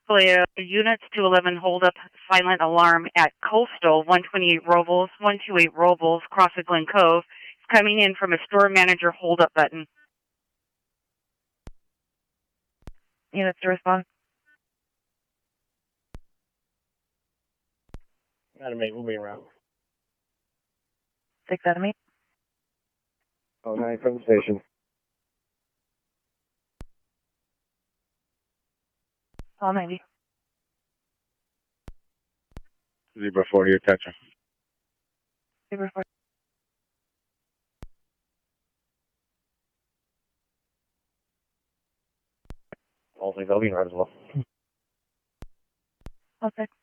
Units 211 hold up silent alarm at Coastal 128 Robles, 128 Robles, cross of Glen Cove. It's coming in from a store manager hold up button. Units to respond. Adam 8, we'll be around. 6 Adam 8. 09 from the station. All 90. Zebra 40, attention. Zebra 40. All things, I'll be around as well. All 6.